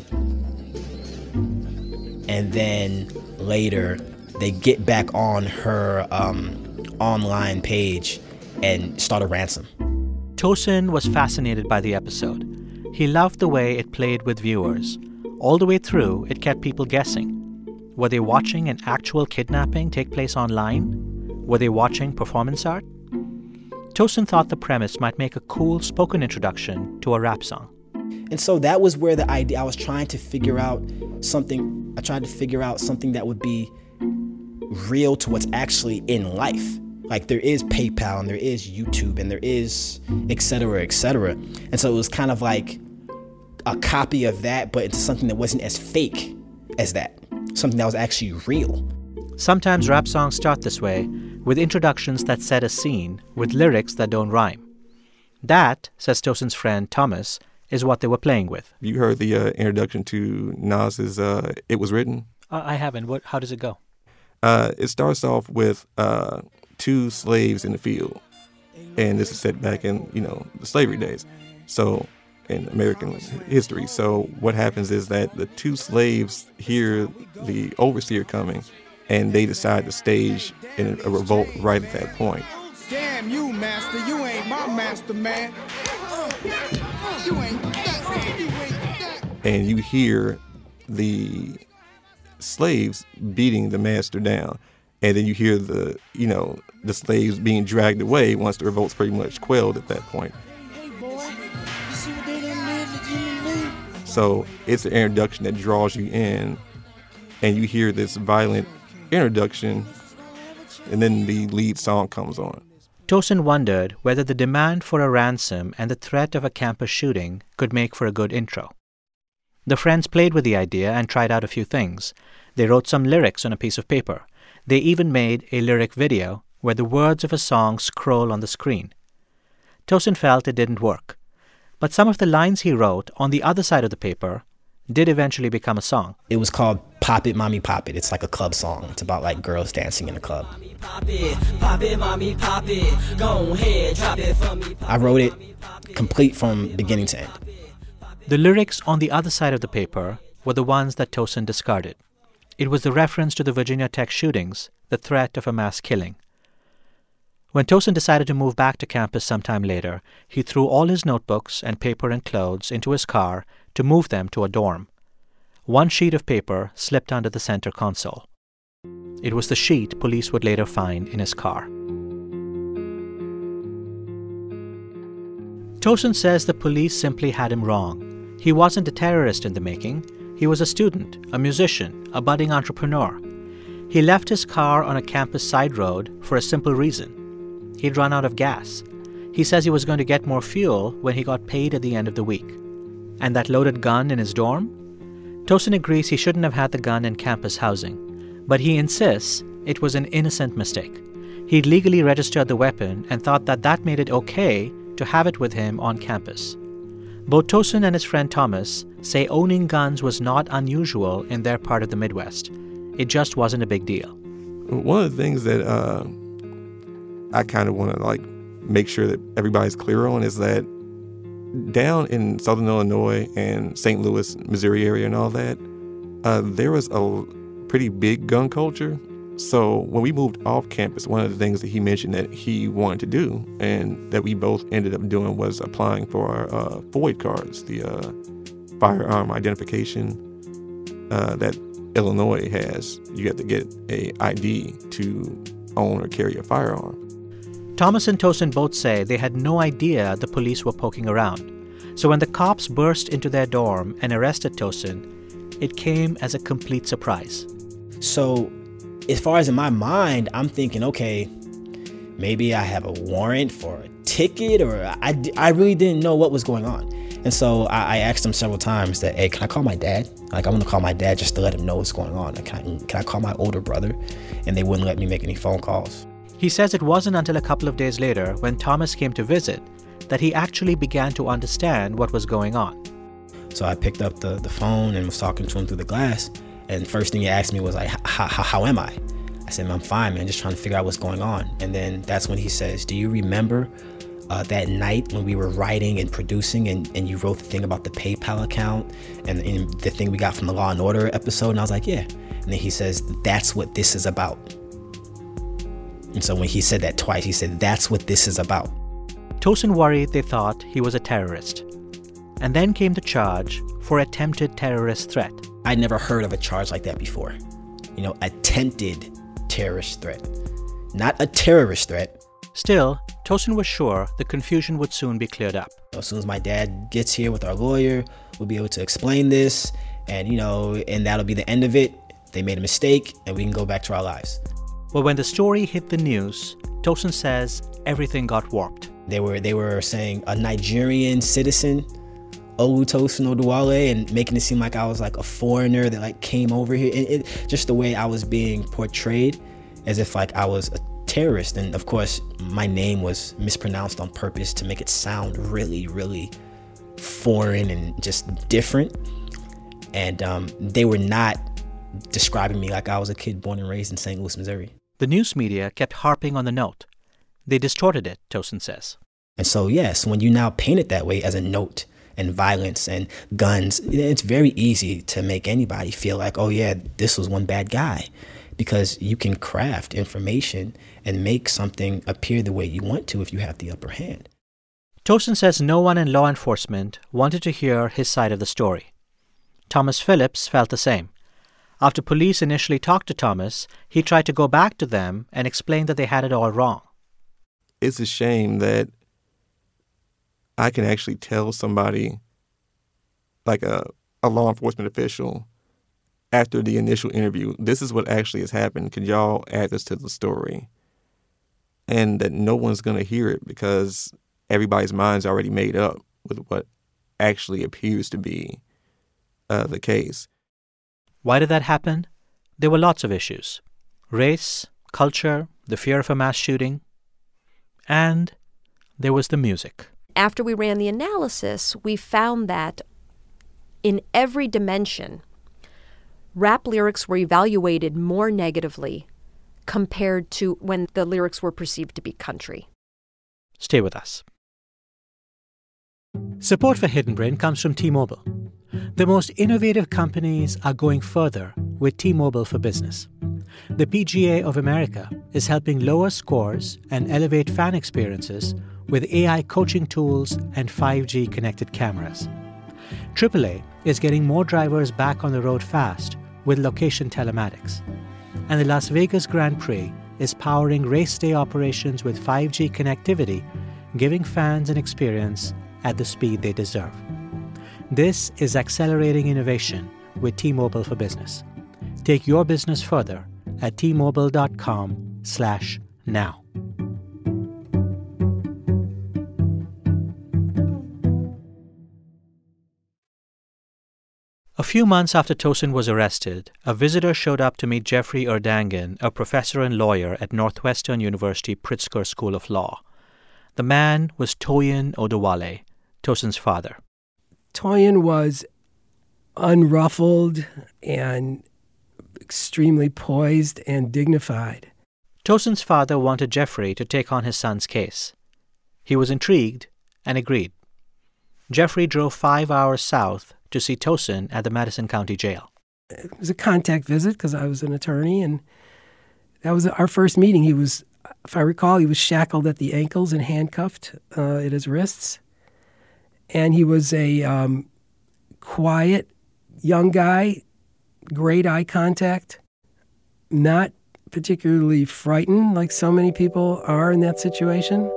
And then later, they get back on her um, online page and start a ransom. Tosin was fascinated by the episode. He loved the way it played with viewers. All the way through, it kept people guessing. Were they watching an actual kidnapping take place online? Were they watching performance art? Tosin thought the premise might make a cool spoken introduction to a rap song. And so that was where the idea, I was trying to figure out something, I tried to figure out something that would be real to what's actually in life. Like there is PayPal and there is YouTube and there is et cetera, et cetera. And so it was kind of like a copy of that, but into something that wasn't as fake as that. Something that was actually real. Sometimes rap songs start this way, with introductions that set a scene, with lyrics that don't rhyme. That, says Tosin's friend Thomas, is what they were playing with. You heard the uh, introduction to Nas's uh, It Was Written? Uh, I haven't. What? How does it go? Uh, it starts off with uh, two slaves in the field. And this is set back in, you know, the slavery days. So, in American history. So what happens is that the two slaves hear the overseer coming, and they decide to stage in a revolt right at that point. Damn you, master. You ain't my master, man. You ain't that. You ain't that. And you hear the slaves beating the master down. And then you hear the, you know, the slaves being dragged away once the revolt's pretty much quelled at that point. Hey, boy. You see what they done did to Jimmy Lee? So it's an introduction that draws you in, and you hear this violent introduction, and then the lead song comes on. Tosin wondered whether the demand for a ransom and the threat of a campus shooting could make for a good intro. The friends played with the idea and tried out a few things. They wrote some lyrics on a piece of paper. They even made a lyric video where the words of a song scroll on the screen. Tosin felt it didn't work, but some of the lines he wrote on the other side of the paper did eventually become a song. It was called Pop It, Mommy, Pop It. It's like a club song. It's about like girls dancing in a club. Pop it, pop it, mommy, pop it. Go ahead, drop it for me. I wrote it complete from beginning to end. The lyrics on the other side of the paper were the ones that Tosin discarded. It was the reference to the Virginia Tech shootings, the threat of a mass killing. When Tosin decided to move back to campus sometime later, he threw all his notebooks and paper and clothes into his car to move them to a dorm. One sheet of paper slipped under the center console. It was the sheet police would later find in his car. Tosin says the police simply had him wrong. He wasn't a terrorist in the making. He was a student, a musician, a budding entrepreneur. He left his car on a campus side road for a simple reason. He'd run out of gas. He says he was going to get more fuel when he got paid at the end of the week. And that loaded gun in his dorm? Tosin agrees he shouldn't have had the gun in campus housing, but he insists it was an innocent mistake. He'd legally registered the weapon and thought that that made it okay to have it with him on campus. Both Tosin and his friend Thomas say owning guns was not unusual in their part of the Midwest. It just wasn't a big deal. One of the things that uh, I kind of want to like make sure that everybody's clear on is that down in Southern Illinois and Saint Louis, Missouri area and all that, uh, there was a pretty big gun culture. So when we moved off campus, one of the things that he mentioned that he wanted to do and that we both ended up doing was applying for our uh, FOID cards, the uh, firearm identification uh, that Illinois has. You have to get a I D to own or carry a firearm. Thomas and Tosin both say they had no idea the police were poking around. So when the cops burst into their dorm and arrested Tosin, it came as a complete surprise. So as far as in my mind, I'm thinking, okay, maybe I have a warrant for a ticket, or I, I really didn't know what was going on. And so I, I asked him several times that, hey, can I call my dad? Like, I'm going to call my dad just to let him know what's going on. Like, can I, can I call my older brother? And they wouldn't let me make any phone calls. He says it wasn't until a couple of days later, when Thomas came to visit, that he actually began to understand what was going on. So I picked up the, the phone and was talking to him through the glass. And first thing he asked me was like, how, how am I? I said, I'm fine, man, just trying to figure out what's going on. And then that's when he says, do you remember uh, that night when we were writing and producing and, and you wrote the thing about the PayPal account and, and the thing we got from the Law and Order episode? And I was like, yeah. And then he says, that's what this is about. And so when he said that twice, he said, that's what this is about. Tosin worried they thought he was a terrorist. And then came the charge for attempted terrorist threat. I'd never heard of a charge like that before. You know, attempted terrorist threat, not a terrorist threat. Still, Tosin was sure the confusion would soon be cleared up. As soon as my dad gets here with our lawyer, we'll be able to explain this, and, you know, and that'll be the end of it. They made a mistake, and we can go back to our lives. But when the story hit the news, Tosin says everything got warped. They were they were saying a Nigerian citizen, Olutosin Oduwale, and making it seem like I was like a foreigner that like came over here. It, it, just the way I was being portrayed, as if like I was a terrorist. And of course, my name was mispronounced on purpose to make it sound really, really foreign and just different. And um, they were not describing me like I was a kid born and raised in Saint Louis, Missouri. The news media kept harping on the note. They distorted it, Tosin says. And so, yes, when you now paint it that way as a note and violence and guns, it's very easy to make anybody feel like, oh, yeah, this was one bad guy. Because you can craft information and make something appear the way you want to if you have the upper hand. Tosin says no one in law enforcement wanted to hear his side of the story. Thomas Phillips felt the same. After police initially talked to Thomas, he tried to go back to them and explain that they had it all wrong. It's a shame that I can actually tell somebody, like a, a law enforcement official, after the initial interview, this is what actually has happened. Could y'all add this to the story? And that no one's going to hear it because everybody's mind's already made up with what actually appears to be uh, the case. Why did that happen? There were lots of issues. Race, culture, the fear of a mass shooting. And there was the music. After we ran the analysis, we found that in every dimension, rap lyrics were evaluated more negatively compared to when the lyrics were perceived to be country. Stay with us. Support for Hidden Brain comes from T-Mobile. The most innovative companies are going further with T-Mobile for Business. The P G A of America is helping lower scores and elevate fan experiences with A I coaching tools and five G connected cameras. triple A is getting more drivers back on the road fast with location telematics. And the Las Vegas Grand Prix is powering race day operations with five G connectivity, giving fans an experience at the speed they deserve. This is accelerating innovation with T-Mobile for Business. Take your business further at tmobile.com slash now. A few months after Tosin was arrested, a visitor showed up to meet Jeffrey Erdangen, a professor and lawyer at Northwestern University Pritzker School of Law. The man was Toyin Odewale, Tosin's father. Toyin was unruffled and extremely poised and dignified. Tosin's father wanted Jeffrey to take on his son's case. He was intrigued and agreed. Jeffrey drove five hours south to see Tosin at the Madison County Jail. It was a contact visit because I was an attorney, and that was our first meeting. He was, if I recall, he was shackled at the ankles and handcuffed uh, at his wrists. And he was a um, quiet, young guy, great eye contact, not particularly frightened like so many people are in that situation.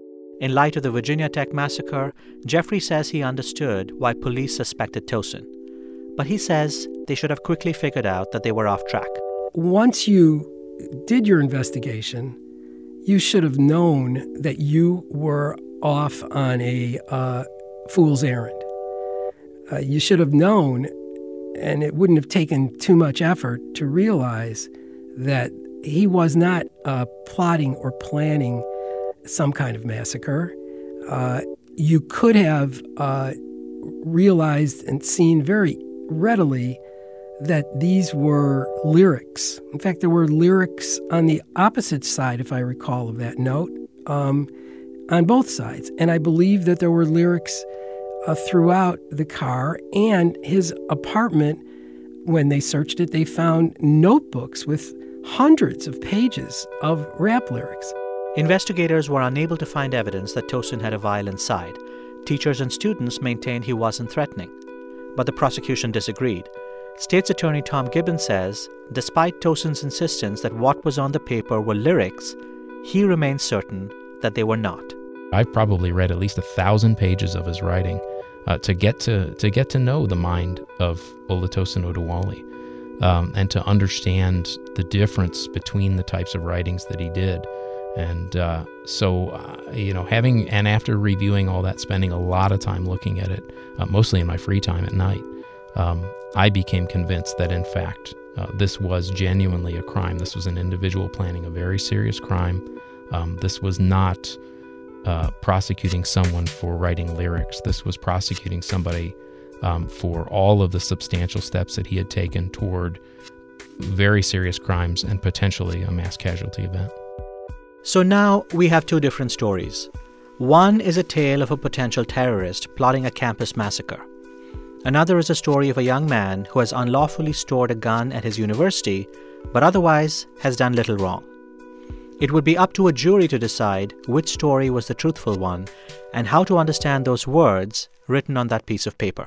In light of the Virginia Tech massacre, Jeffrey says he understood why police suspected Tosin. But he says they should have quickly figured out that they were off track. Once you did your investigation, you should have known that you were off on a uh, fool's errand. Uh, you should have known, and it wouldn't have taken too much effort to realize that he was not uh, plotting or planning some kind of massacre. Uh, you could have uh, realized and seen very readily that these were lyrics. In fact, there were lyrics on the opposite side, if I recall, of that note, um, on both sides. And I believe that there were lyrics uh, throughout the car and his apartment. When they searched it, they found notebooks with hundreds of pages of rap lyrics. Investigators were unable to find evidence that Tosin had a violent side. Teachers and students maintained he wasn't threatening. But the prosecution disagreed. State's Attorney Tom Gibbons says, despite Tosin's insistence that what was on the paper were lyrics, he remains certain that they were not. I've probably read at least a thousand pages of his writing uh, to get to to get to know the mind of Olutosin Odewale um, and to understand the difference between the types of writings that he did. And uh, so, uh, you know, having, and after reviewing all that, spending a lot of time looking at it, uh, mostly in my free time at night, um, I became convinced that, in fact, uh, this was genuinely a crime. This was an individual planning a very serious crime. Um, this was not uh, prosecuting someone for writing lyrics. This was prosecuting somebody um, for all of the substantial steps that he had taken toward very serious crimes and potentially a mass casualty event. So now we have two different stories. One is a tale of a potential terrorist plotting a campus massacre. Another is a story of a young man who has unlawfully stored a gun at his university, but otherwise has done little wrong. It would be up to a jury to decide which story was the truthful one and how to understand those words written on that piece of paper.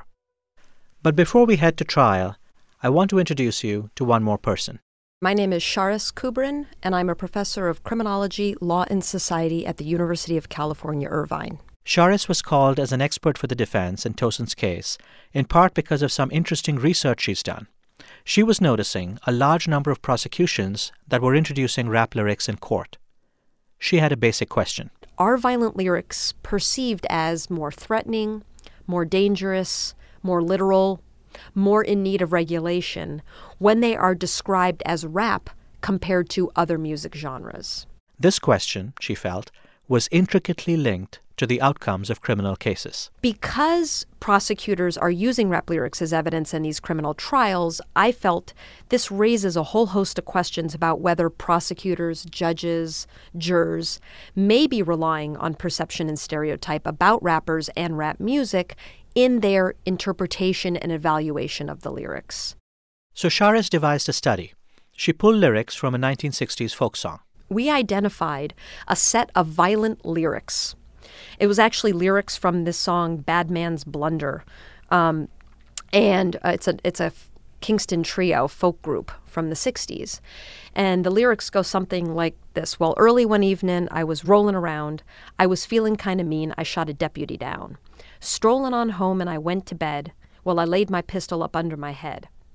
But before we head to trial, I want to introduce you to one more person. My name is Charis Kubrin, and I'm a professor of criminology, law, and society at the University of California, Irvine. Charis was called as an expert for the defense in Tosin's case, in part because of some interesting research she's done. She was noticing a large number of prosecutions that were introducing rap lyrics in court. She had a basic question. Are violent lyrics perceived as more threatening, more dangerous, more literal, more in need of regulation when they are described as rap compared to other music genres? This question, she felt, was intricately linked to the outcomes of criminal cases. Because prosecutors are using rap lyrics as evidence in these criminal trials, I felt this raises a whole host of questions about whether prosecutors, judges, jurors may be relying on perception and stereotype about rappers and rap music in their interpretation and evaluation of the lyrics. So Charis devised a study. She pulled lyrics from a nineteen sixties folk song. We identified a set of violent lyrics. It was actually lyrics from this song, Bad Man's Blunder. Um, and uh, it's a it's a Kingston Trio folk group from the sixties. And the lyrics go something like this. Well, early one evening, I was rolling around. I was feeling kind of mean. I shot a deputy down. Strolling on home and I went to bed. Well, I laid my pistol up under my head.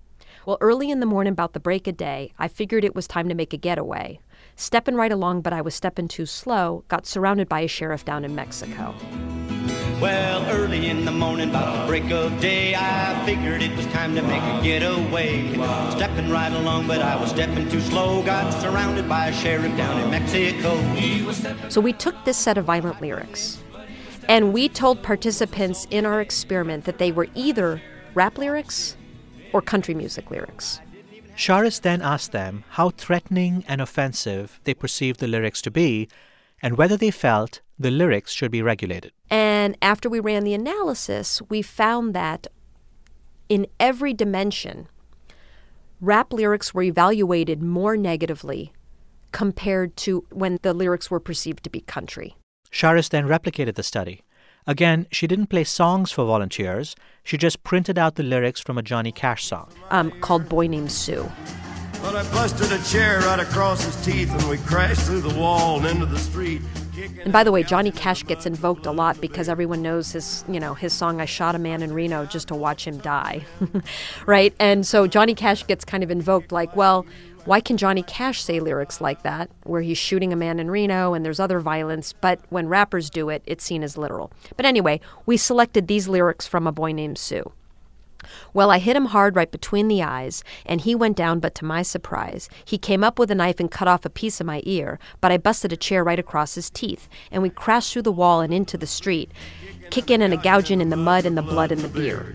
Well, early in the morning, about the break of day, I figured it was time to make a getaway. Stepping right along, but I was stepping too slow, got surrounded by a sheriff down in Mexico. Well, early in the morning, about the break of day, I figured it was time to make a getaway. Stepping right along, but I was stepping too slow, got surrounded by a sheriff down in Mexico. So we took this set of violent lyrics, and we told participants in our experiment that they were either rap lyrics or country music lyrics. Charis then asked them how threatening and offensive they perceived the lyrics to be and whether they felt the lyrics should be regulated. And after we ran the analysis, we found that in every dimension, rap lyrics were evaluated more negatively compared to when the lyrics were perceived to be country. Charis then replicated the study. Again, she didn't play songs for volunteers. She just printed out the lyrics from a Johnny Cash song. Um, called Boy Named Sue. But I busted a chair right across his teeth and we crashed through the wall and into the street. And by the way, Johnny Cash gets invoked a lot because everyone knows his, you know, his song, I Shot a Man in Reno Just to Watch Him Die, right? And so Johnny Cash gets kind of invoked like, well, why can Johnny Cash say lyrics like that where he's shooting a man in Reno and there's other violence, but when rappers do it, it's seen as literal. But anyway, we selected these lyrics from A Boy Named Sue. Well, I hit him hard right between the eyes, and he went down, but to my surprise, he came up with a knife and cut off a piece of my ear, but I busted a chair right across his teeth, and we crashed through the wall and into the street, kicking and a gouging in the mud and the blood and the beer.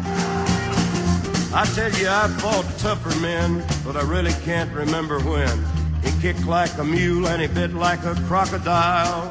I tell you, I fought tougher men, but I really can't remember when. He kicked like a mule and he bit like a crocodile.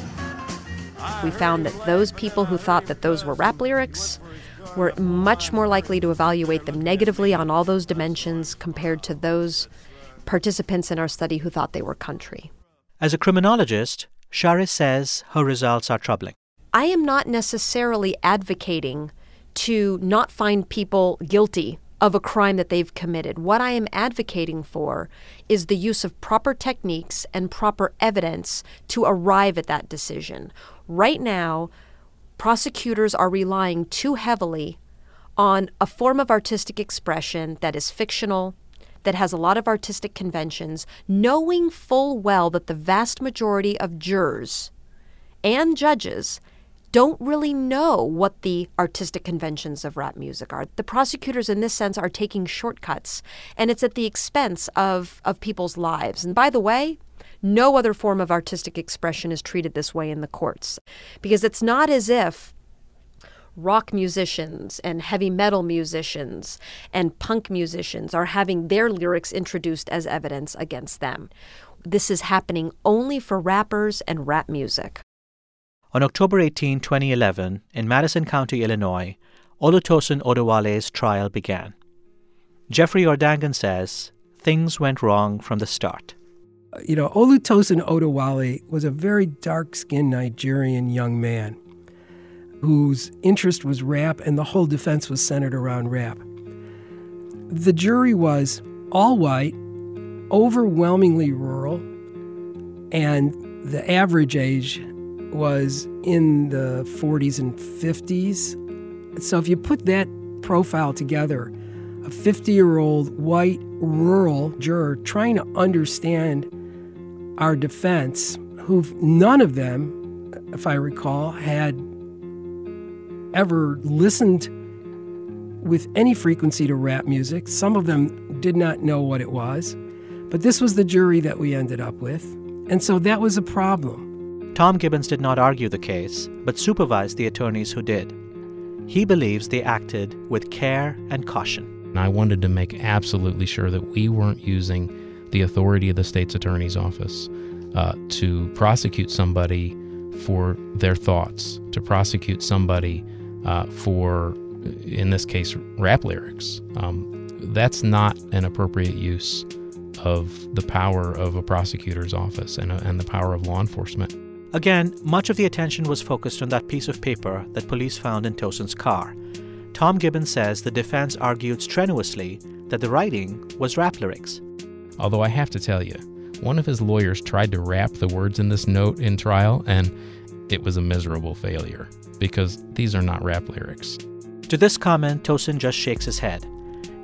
We found that those people who thought that those were rap lyrics were much more likely to evaluate them negatively on all those dimensions compared to those participants in our study who thought they were country. As a criminologist, Charis says her results are troubling. I am not necessarily advocating to not find people guilty of a crime that they've committed. What I am advocating for is the use of proper techniques and proper evidence to arrive at that decision. Right now, prosecutors are relying too heavily on a form of artistic expression that is fictional, that has a lot of artistic conventions, knowing full well that the vast majority of jurors and judges don't really know what the artistic conventions of rap music are. The prosecutors in this sense are taking shortcuts, and it's at the expense of, of people's lives. And by the way, no other form of artistic expression is treated this way in the courts, because it's not as if rock musicians and heavy metal musicians and punk musicians are having their lyrics introduced as evidence against them. This is happening only for rappers and rap music. On October eighteenth, twenty eleven, in Madison County, Illinois, Olutosin Odewale's trial began. Jeffrey Ordangan says things went wrong from the start. You know, Olutosin Odewale was a very dark-skinned Nigerian young man whose interest was rap, and the whole defense was centered around rap. The jury was all white, overwhelmingly rural, and the average age was in the forties and fifties. So if you put that profile together, a fifty-year-old white rural juror trying to understand our defense, who none of them, if I recall, had ever listened with any frequency to rap music. Some of them did not know what it was. But this was the jury that we ended up with. And so that was a problem. Tom Gibbons did not argue the case, but supervised the attorneys who did. He believes they acted with care and caution. And I wanted to make absolutely sure that we weren't using the authority of the state's attorney's office uh, to prosecute somebody for their thoughts, to prosecute somebody uh, for, in this case, rap lyrics. Um, that's not an appropriate use of the power of a prosecutor's office and, uh, and the power of law enforcement. Again, much of the attention was focused on that piece of paper that police found in Tosin's car. Tom Gibbons says the defense argued strenuously that the writing was rap lyrics. Although I have to tell you, one of his lawyers tried to rap the words in this note in trial, and it was a miserable failure because these are not rap lyrics. To this comment, Tosin just shakes his head.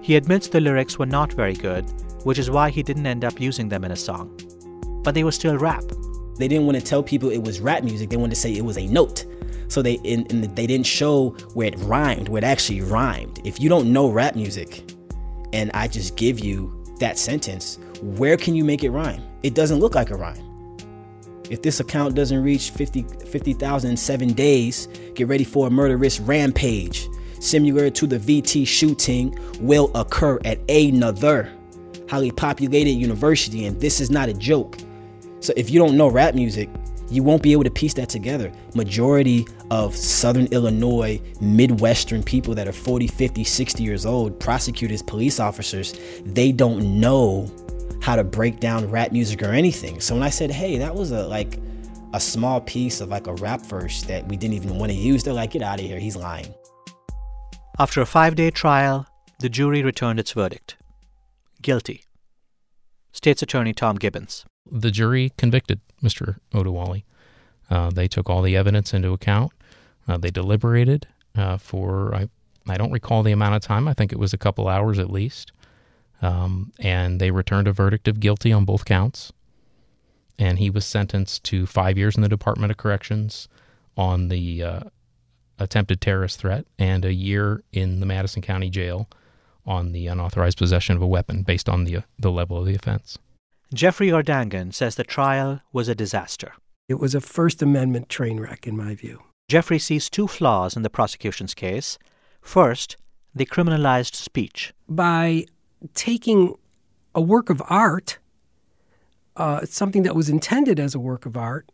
He admits the lyrics were not very good, which is why he didn't end up using them in a song. But they were still rap. They didn't want to tell people it was rap music. They wanted to say it was a note. So they in, in the, they didn't show where it rhymed, where it actually rhymed. If you don't know rap music and I just give you that sentence, where can you make it rhyme? It doesn't look like a rhyme. If this account doesn't reach fifty thousand in seven days, get ready for a murderous rampage. Similar to the V T shooting will occur at another highly populated university, and this is not a joke. So if you don't know rap music, you won't be able to piece that together. Majority of Southern Illinois, Midwestern people that are forty, fifty, sixty years old, prosecutors, police officers, they don't know how to break down rap music or anything. So when I said, hey, that was a like a small piece of like a rap verse that we didn't even want to use, they're like, get out of here, he's lying. After a five-day trial, the jury returned its verdict. Guilty. State's Attorney Tom Gibbons. The jury convicted Mister Oduwole. Uh, they took all the evidence into account. Uh, they deliberated uh, for, I, I don't recall the amount of time. I think it was a couple hours at least. Um, and they returned a verdict of guilty on both counts. And he was sentenced to five years in the Department of Corrections on the uh, attempted terrorist threat and a year in the Madison County Jail on the unauthorized possession of a weapon based on the, uh, the level of the offense. Jeffrey Ordangan says the trial was a disaster. It was a First Amendment train wreck, in my view. Jeffrey sees two flaws in the prosecution's case. First, they criminalized speech. By taking a work of art, uh, something that was intended as a work of art,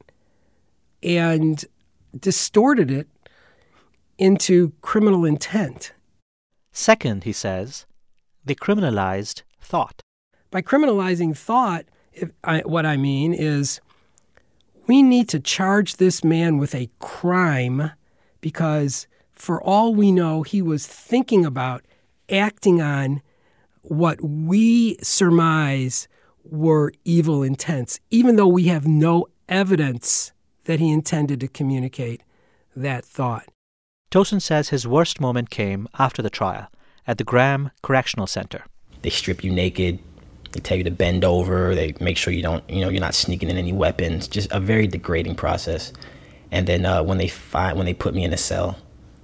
and distorted it into criminal intent. Second, he says, they criminalized thought. By criminalizing thought, if I, what I mean is we need to charge this man with a crime because for all we know, he was thinking about acting on what we surmise were evil intents, even though we have no evidence that he intended to communicate that thought. Tosin says his worst moment came after the trial at the Graham Correctional Center. They strip you naked. They tell you to bend over. They make sure you don't, you know, you're not sneaking in any weapons. Just a very degrading process. And then uh, when they find, when they put me in a cell,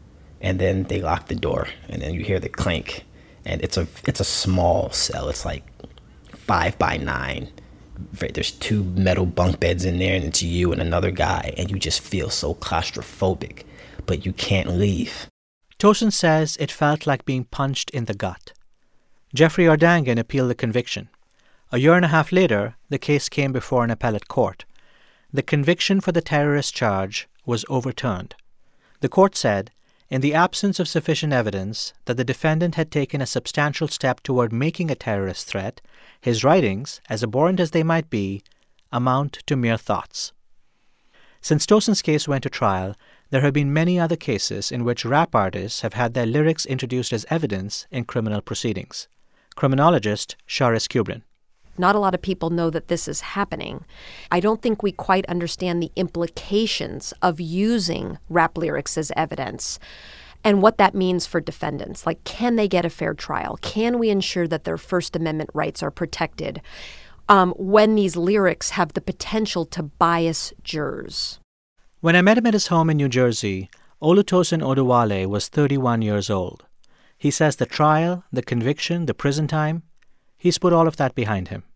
and then they lock the door, and then you hear the clank, and it's a it's a small cell. It's like five by nine. There's two metal bunk beds in there, and it's you and another guy, and you just feel so claustrophobic, but you can't leave. Tosin says it felt like being punched in the gut. Jeffrey Ordangan appealed the conviction. A year and a half later, the case came before an appellate court. The conviction for the terrorist charge was overturned. The court said, in the absence of sufficient evidence that the defendant had taken a substantial step toward making a terrorist threat, his writings, as abhorrent as they might be, amount to mere thoughts. Since Tosin's case went to trial, there have been many other cases in which rap artists have had their lyrics introduced as evidence in criminal proceedings. Criminologist Charis Kubrin. Not a lot of people know that this is happening. I don't think we quite understand the implications of using rap lyrics as evidence and what that means for defendants. Like, can they get a fair trial? Can we ensure that their First Amendment rights are protected um, when these lyrics have the potential to bias jurors? When I met him at his home in New Jersey, Olutosin Oduwole was thirty-one years old. He says the trial, the conviction, the prison time, he's put all of that behind him.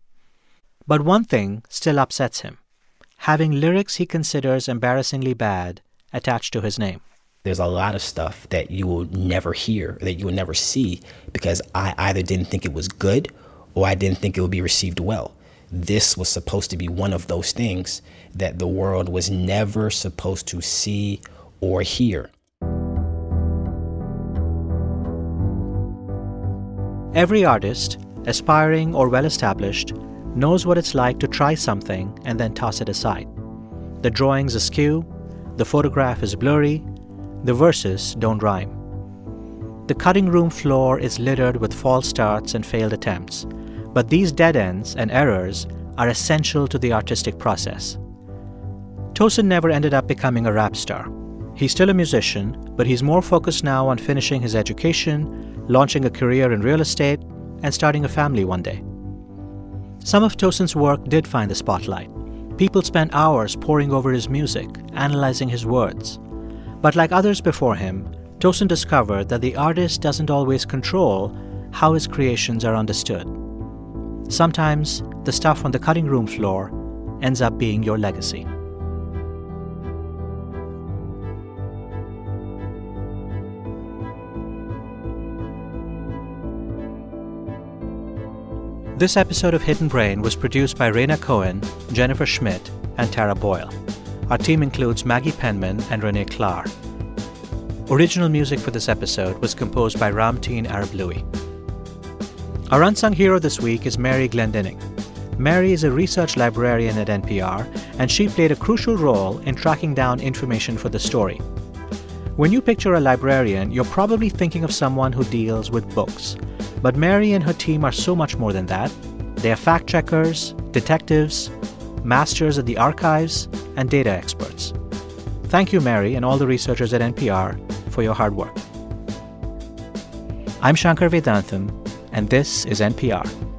But one thing still upsets him, having lyrics he considers embarrassingly bad attached to his name. There's a lot of stuff that you will never hear, that you will never see, because I either didn't think it was good or I didn't think it would be received well. This was supposed to be one of those things that the world was never supposed to see or hear. Every artist, aspiring or well-established, knows what it's like to try something and then toss it aside. The drawing's askew, the photograph is blurry, the verses don't rhyme. The cutting room floor is littered with false starts and failed attempts, but these dead ends and errors are essential to the artistic process. Tosin never ended up becoming a rap star. He's still a musician, but he's more focused now on finishing his education, launching a career in real estate, and starting a family one day. Some of Tosin's work did find the spotlight. People spent hours poring over his music, analyzing his words. But like others before him, Tosin discovered that the artist doesn't always control how his creations are understood. Sometimes the stuff on the cutting room floor ends up being your legacy. This episode of Hidden Brain was produced by Raina Cohen, Jennifer Schmidt, and Tara Boyle. Our team includes Maggie Penman and Renee Klahr. Original music for this episode was composed by Ramteen Arablouei. Our unsung hero this week is Mary Glendinning. Mary is a research librarian at N P R, and she played a crucial role in tracking down information for the story. When you picture a librarian, you're probably thinking of someone who deals with books. But Mary and her team are so much more than that. They are fact-checkers, detectives, masters at the archives, and data experts. Thank you, Mary, and all the researchers at N P R for your hard work. I'm Shankar Vedantam, and this is N P R.